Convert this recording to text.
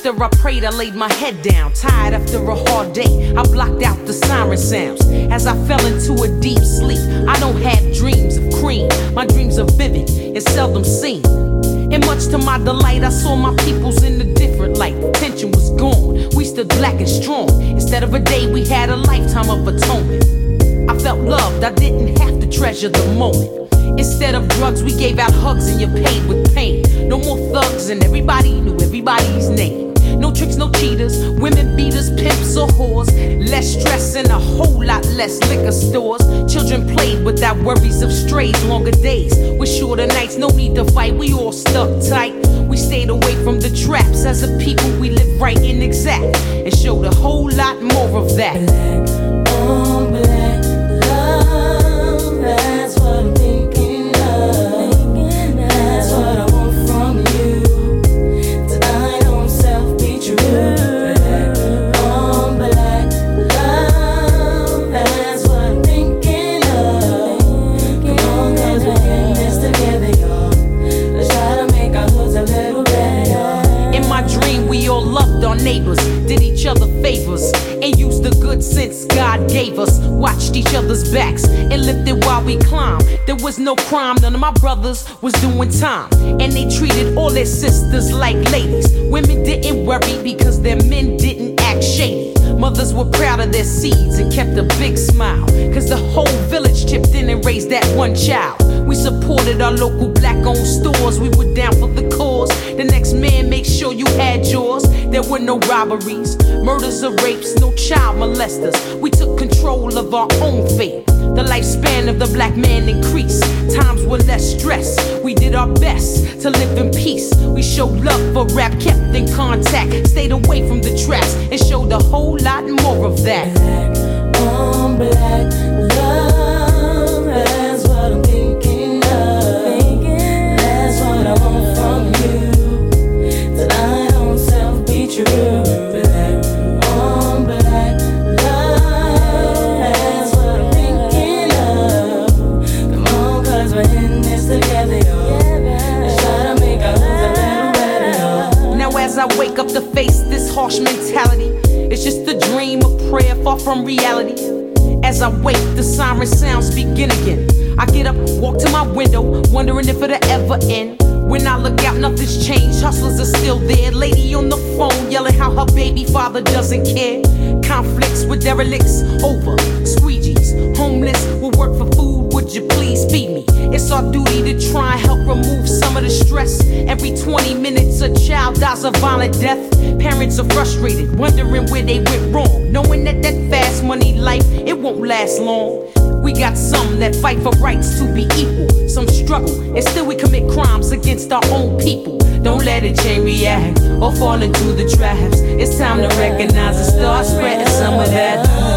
After I prayed, I laid my head down, tired after a hard day. I blocked out the siren sounds as I fell into a deep sleep. I don't have dreams of cream, my dreams are vivid and seldom seen. And much to my delight, I saw my peoples in a different light. Tension was gone, we stood black and strong. Instead of a day, we had a lifetime of atonement. I felt loved, I didn't have to treasure the moment. Instead of drugs, we gave out hugs and you paid with pain. No more thugs and everybody knew everybody's name. No tricks, no cheaters, women beaters, pimps or whores. Less stress and a whole lot less liquor stores. Children played without worries of strays. Longer days with shorter nights, no need to fight, we all stuck tight. We stayed away from the traps. As a people, we live right and exact and showed a whole lot more of that. Black on black love, that's what I'm thinking of. That's what I want from you. Tonight don't self be true. Black on black love, that's what I'm thinking of. Come on, cause we're in this together, y'all. Let's try to make our hoods a little better. In my dream, we all loved our neighbors, did each other favors, and used the good sense God gave us. Watched each other's backs and lifted while we climbed. There was no crime, none of my brothers was doing time. And they treated all their sisters like ladies. Women didn't worry because their men didn't act shady. Mothers were proud of their seeds and kept a big smile, cause the whole village chipped in and raised that one child. We supported our local black-owned stores. We were down for the cause. The next man, make sure you had yours. There were no robberies, murders or rapes, no child molesters. We took control of our own fate. The lifespan of the black man increased. Times were less stress. We did our best to live in peace. We showed love for rap, kept in contact, stayed away from the traps, and showed a whole lot more of that. Black on black love, that's what I'm thinking of. That's what I want from you. Tonight don't self be true. Black on black love, that's what I'm thinking of. Come on, cause we're in this together, y'all. Let's try to make our hoods a little better, y'all. Now as I wake up to face this harsh mentality, it's just a dream, a prayer far from reality. As I wake, the siren sounds begin again. I get up, walk to my window, wondering if it'll ever end. When I look out, nothing's changed, hustlers are still there. Lady on the phone yelling how her baby father doesn't care. Conflicts with derelicts over squeegees. Homeless will work for food, would you please feed me? It's our duty to try and help remove some of the stress. Every 20 minutes a child dies a violent death. Parents are frustrated, wondering where they went wrong, knowing that fast money life, it won't last long. We got some that fight for rights to be equal. Some struggle and still we commit crimes against our own people. Don't let a chain react or fall into the traps. It's time to recognize and start spreading some of that.